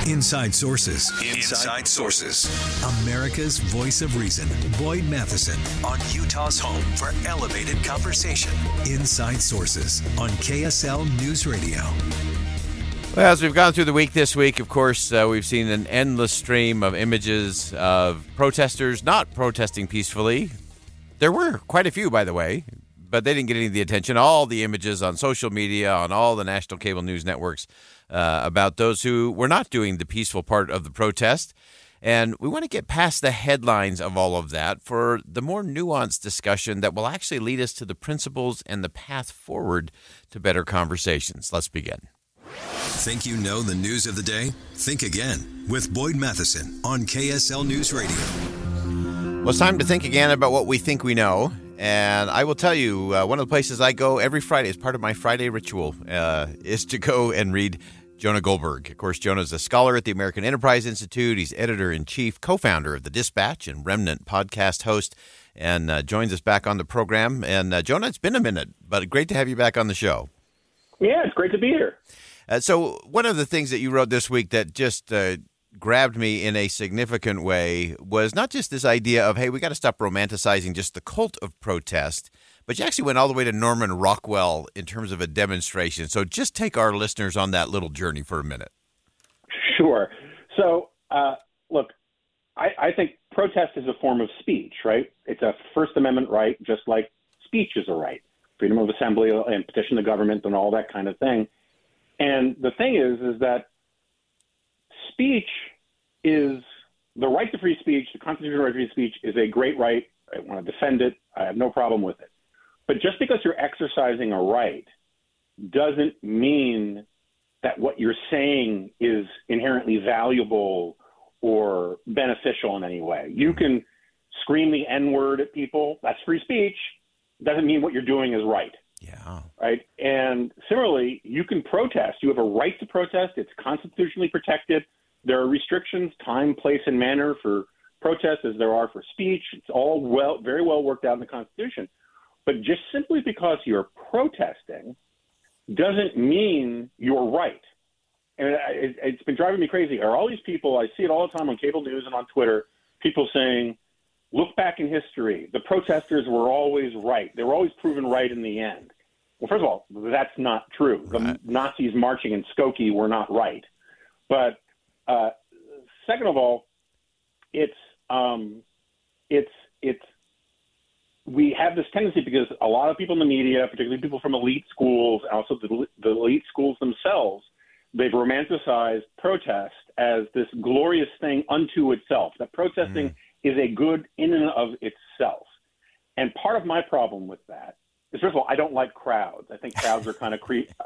Inside Sources. Inside Sources. America's voice of reason. Boyd Matheson on Utah's home for elevated conversation. Inside Sources on KSL News Radio. Well, as we've gone through the week this week, of course, we've seen an endless stream of images of protesters not protesting peacefully. There were quite a few, by the way, but they didn't get any of the attention. All the images on social media, on all the national cable news networks about those who were not doing the peaceful part of the protest. And we want to get past the headlines of all of that for the more nuanced discussion that will actually lead us to the principles and the path forward to better conversations. Let's begin. Think you know the news of the day? Think again with Boyd Matheson on KSL News Radio. Well, it's time to think again about what we think we know. And I will tell you, one of the places I go every Friday as part of my Friday ritual is to go and read Jonah Goldberg. Of course, Jonah is a scholar at the American Enterprise Institute. He's editor-in-chief, co-founder of The Dispatch and Remnant podcast host, and joins us back on the program. And Jonah, it's been a minute, but great to have you back on the show. Yeah, it's great to be here. So one of the things that you wrote this week that just grabbed me in a significant way was not just this idea of, hey, we got to stop romanticizing just the cult of protest, but you actually went all the way to Norman Rockwell in terms of a demonstration. So just take our listeners on that little journey for a minute. Sure. So, look, I think protest is a form of speech, right? It's a First Amendment right, just like speech is a right. Freedom of assembly and petition the government and all that kind of thing. And the thing is that speech is the right to free speech. The constitutional right to free speech is a great right. I want to defend it. I have no problem with it. But just because you're exercising a right doesn't mean that what you're saying is inherently valuable or beneficial in any way. You can scream the N-word at people. That's free speech. Doesn't mean what you're doing is right. Yeah. Right. And similarly, you can protest. You have a right to protest. It's constitutionally protected. There are restrictions, time, place, and manner for protest as there are for speech. It's all very well worked out in the Constitution. But just simply because you're protesting doesn't mean you're right. And it's been driving me crazy. Are all these people, I see it all the time on cable news and on Twitter, people saying, look back in history. The protesters were always right. They were always proven right in the end. Well, first of all, that's not true. Right. The Nazis marching in Skokie were not right. But second of all, we have this tendency because a lot of people in the media, particularly people from elite schools, and also the elite schools themselves, they've romanticized protest as this glorious thing unto itself. That protesting is a good in and of itself. And part of my problem with that is, first of all, I don't like crowds. I think crowds are kind of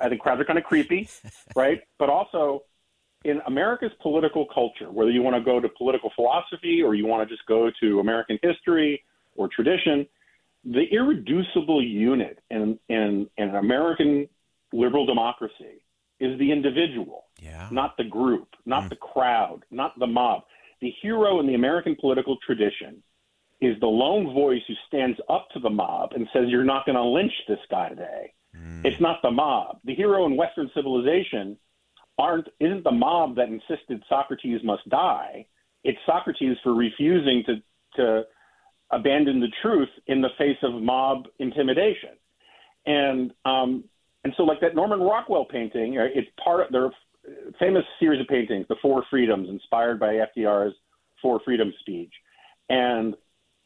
creepy, right? But also, in America's political culture, whether you want to go to political philosophy or you want to just go to American history or tradition, the irreducible unit in an American liberal democracy is the individual, not the group, not the crowd, not the mob. The hero in the American political tradition is the lone voice who stands up to the mob and says, you're not going to lynch this guy today. It's not the mob. The hero in Western civilization isn't the mob that insisted Socrates must die. It's Socrates for refusing to abandon the truth in the face of mob intimidation. And so like that Norman Rockwell painting, it's part of their famous series of paintings, The Four Freedoms, inspired by FDR's Four Freedoms speech. And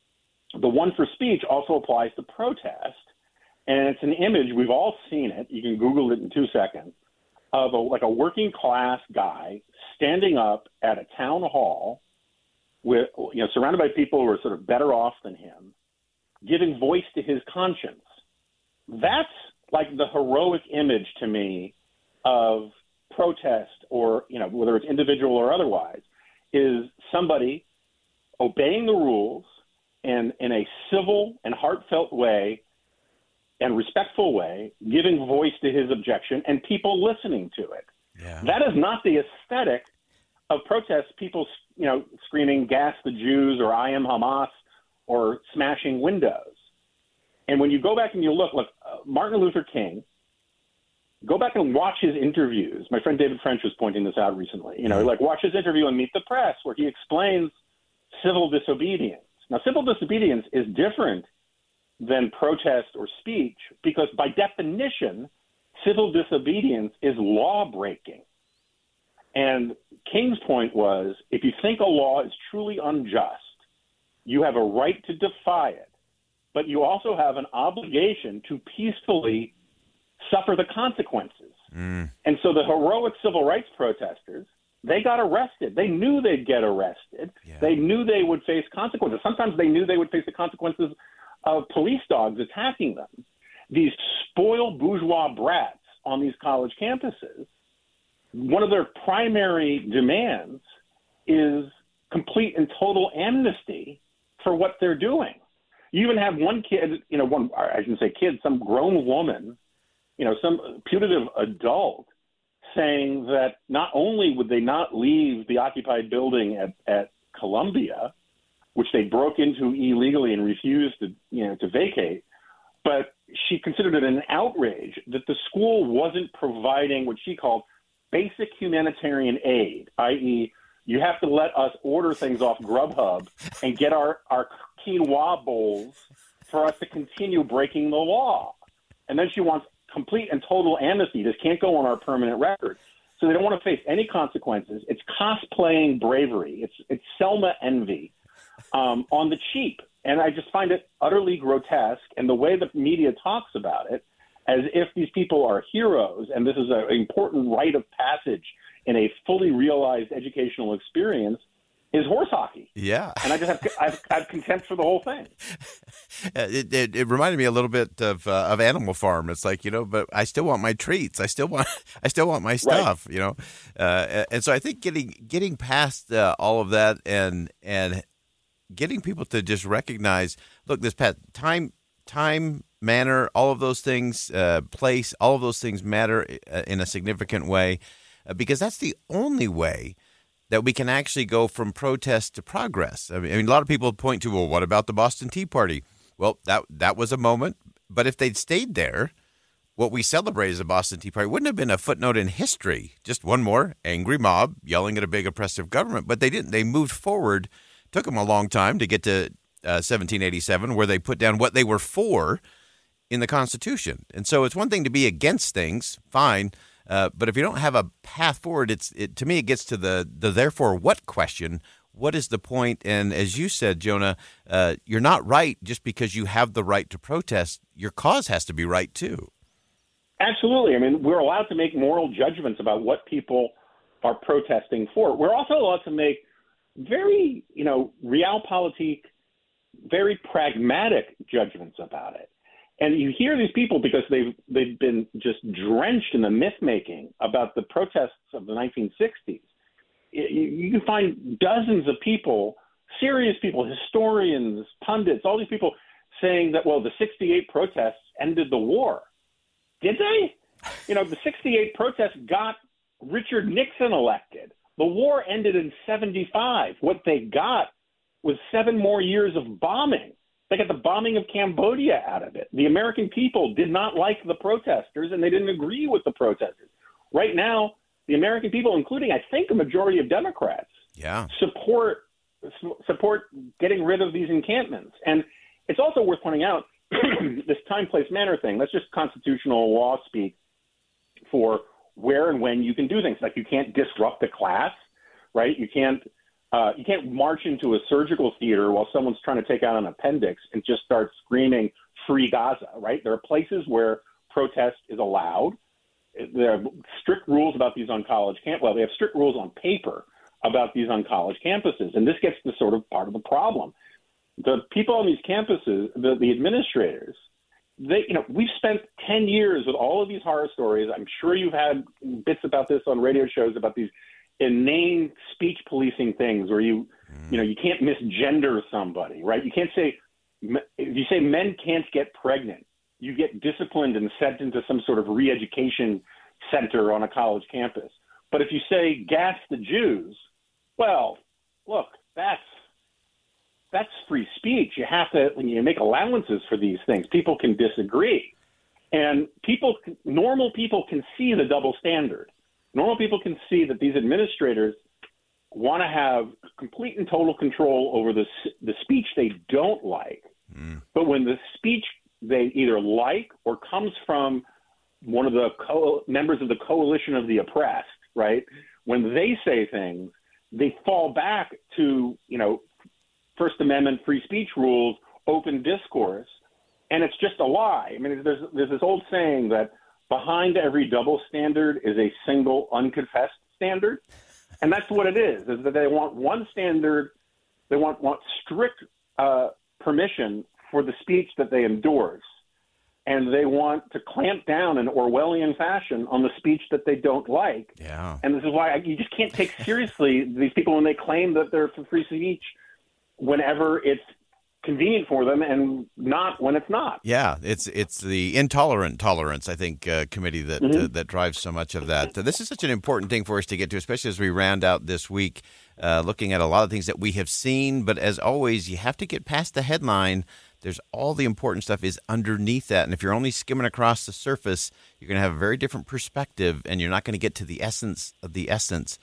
the one for speech also applies to protest. And it's an image, we've all seen it, you can Google it in 2 seconds, of a working class guy standing up at a town hall with, surrounded by people who are sort of better off than him, giving voice to his conscience. That's like the heroic image to me of protest, or, whether it's individual or otherwise, is somebody obeying the rules and in a civil and heartfelt way and respectful way, giving voice to his objection and people listening to it. Yeah. That is not the aesthetic of protests, people, screaming, gas the Jews, or I am Hamas, or smashing windows. And when you go back and you look, Martin Luther King Go back and watch his interviews. My friend David French was pointing this out recently. Watch his interview on Meet the Press where he explains civil disobedience. Now, civil disobedience is different than protest or speech because by definition, civil disobedience is law breaking. And King's point was, if you think a law is truly unjust, you have a right to defy it, but you also have an obligation to peacefully suffer the consequences. And so the heroic civil rights protesters, they got arrested. They knew they'd get arrested. Yeah. They knew they would face consequences. Sometimes they knew they would face the consequences of police dogs attacking them. These spoiled bourgeois brats on these college campuses, one of their primary demands is complete and total amnesty for what they're doing. You even have one kid, some grown woman, some putative adult saying that not only would they not leave the occupied building at Columbia, which they broke into illegally and refused to vacate, but she considered it an outrage that the school wasn't providing what she called basic humanitarian aid, i.e., you have to let us order things off Grubhub and get our quinoa bowls for us to continue breaking the law. And then she wants complete and total amnesty. This can't go on our permanent record. So they don't want to face any consequences. It's cosplaying bravery. It's Selma envy on the cheap. And I just find it utterly grotesque. And the way the media talks about it, as if these people are heroes and this is an important rite of passage in a fully realized educational experience, is horse hockey. Yeah. And I just have contempt for the whole thing. It reminded me a little bit of Animal Farm. It's like, but I still want my treats. I still want my stuff, right. And so I think getting past all of that and getting people to just recognize, look, this time, manner, all of those things, place, all of those things matter in a significant way, because that's the only way that we can actually go from protest to progress. I mean, a lot of people point to, well, what about the Boston Tea Party? Well, that was a moment, but if they'd stayed there, what we celebrate as the Boston Tea Party wouldn't have been a footnote in history, just one more angry mob yelling at a big oppressive government. But they didn't. They moved forward. Took them a long time to get to 1787, where they put down what they were for in the Constitution. And so it's one thing to be against things, fine, but if you don't have a path forward, to me it gets to the therefore what question. What is the point? And as you said, Jonah, you're not right just because you have the right to protest. Your cause has to be right too. Absolutely. I mean, we're allowed to make moral judgments about what people are protesting for. We're also allowed to make very, realpolitik, very pragmatic judgments about it. And you hear these people because they've been just drenched in the myth-making about the protests of the 1960s. You can find dozens of people, serious people, historians, pundits, all these people saying that, well, the 68 protests ended the war. Did they? The 68 protests got Richard Nixon elected. The war ended in 75. What they got was 7 more years of bombing. They got the bombing of Cambodia out of it. The American people did not like the protesters, and they didn't agree with the protesters. Right now, the American people, including, I think, a majority of Democrats, support getting rid of these encampments. And it's also worth pointing out this time, place, manner thing. That's just constitutional law speak for where and when you can do things. Like you can't disrupt a class, right? You can't march into a surgical theater while someone's trying to take out an appendix and just start screaming "Free Gaza," right? There are places where protest is allowed. There are strict rules about these on college campuses. Well, they have strict rules on paper about these on college campuses, and this gets to sort of part of the problem. The people on these campuses, the administrators, we've spent 10 years with all of these horror stories. I'm sure you've had bits about this on radio shows about these inane speech policing things where you can't misgender somebody, right? You can't say, if you say men can't get pregnant, you get disciplined and sent into some sort of re-education center on a college campus. But if you say gas the Jews, well, look, that's free speech. You have to, when you make allowances for these things, people can disagree. And normal people can see the double standard. Normal people can see that these administrators want to have complete and total control over the speech they don't like. But when the speech they either like or comes from one of the members of the coalition of the oppressed, right? When they say things, they fall back to, First Amendment free speech rules, open discourse, and it's just a lie. I mean, there's this old saying that behind every double standard is a single unconfessed standard, and that's what it is that they want one standard, they want strict permission for the speech that they endorse, and they want to clamp down in Orwellian fashion on the speech that they don't like. Yeah. And this is why you just can't take seriously these people when they claim that they're for free speech whenever it's convenient for them and not when it's not. Yeah, it's the intolerant tolerance, I think, committee that that drives so much of that. This is such an important thing for us to get to, especially as we round out this week, looking at a lot of things that we have seen. But as always, you have to get past the headline. There's all the important stuff is underneath that. And if you're only skimming across the surface, you're going to have a very different perspective, and you're not going to get to the essence of the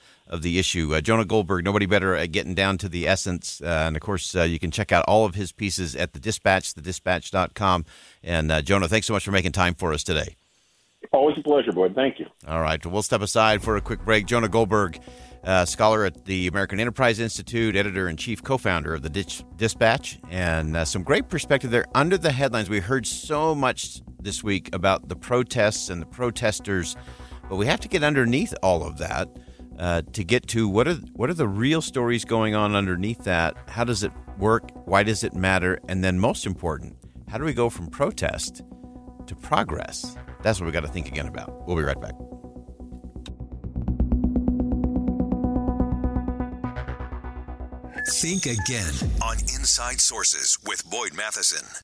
issue. Jonah Goldberg, nobody better at getting down to the essence. And, of course, you can check out all of his pieces at The Dispatch, thedispatch.com. And, Jonah, thanks so much for making time for us today. Always a pleasure, Boyd. Thank you. All right. We'll step aside for a quick break. Jonah Goldberg, scholar at the American Enterprise Institute, editor-in-chief, co-founder of the Dispatch, and some great perspective there under the headlines. We heard so much this week about the protests and the protesters, but we have to get underneath all of that to get to what are the real stories going on underneath that? How does it work? Why does it matter? And then most important, how do we go from protest to progress? That's what we got to think again about. We'll be right back. Think again on Inside Sources with Boyd Matheson.